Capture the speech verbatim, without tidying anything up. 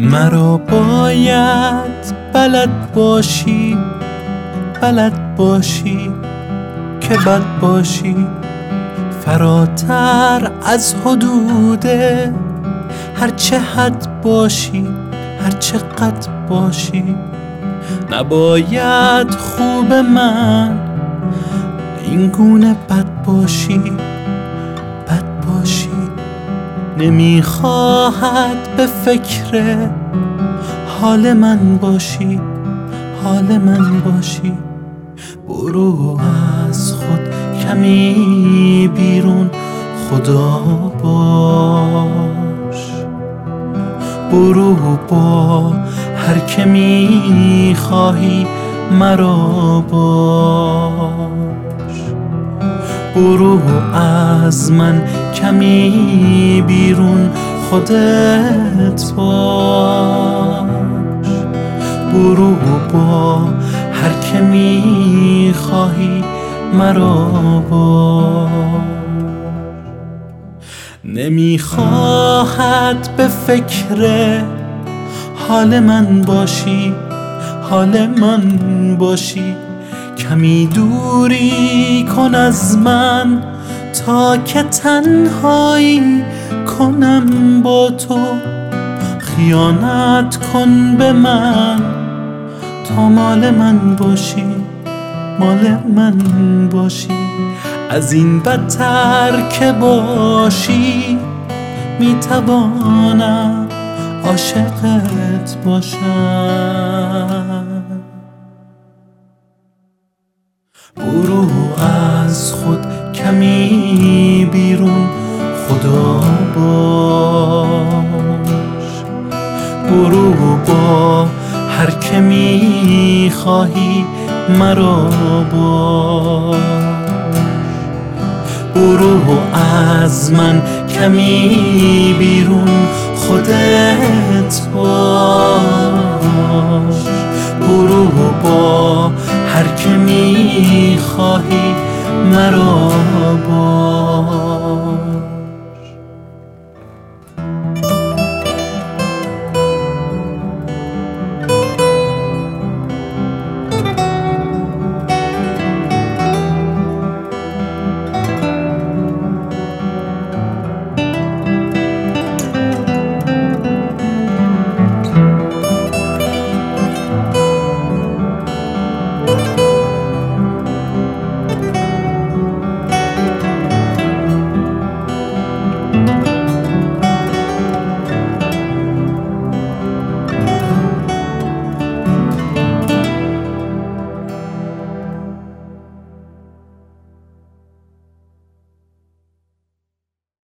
مرا باید بلد باشی، بلد باشی که بد باشی، فراتر از حدوده هرچه حد باشی، هرچه قد باشی. نباید خوب من این گونه بد باشی، بد باشی. نمیخواهد به فکر حال من باشی، حال من باشی. برو از خود کمی بیرون، خدا باش. برو با هر که میخواهی مرا باش. برو از من کمی بیرون، خودت باش. برو با هر که میخواهی مرا باش. نمیخواهد به فکر حال من باشی، حال من باشی. کمی دوری کن از من تا که تنهایی کنم با تو. خیانت کن به من تا مال من باشی، مال من باشی. از این بدتر که باشی میتوانم عاشقت باشم. برو از خود کمی بیرون، خدا باش. برو با هر که میخواهی مرا باش. برو از من کمی بیرون، خودت باش. برو با هر که میخواهی مرا باش.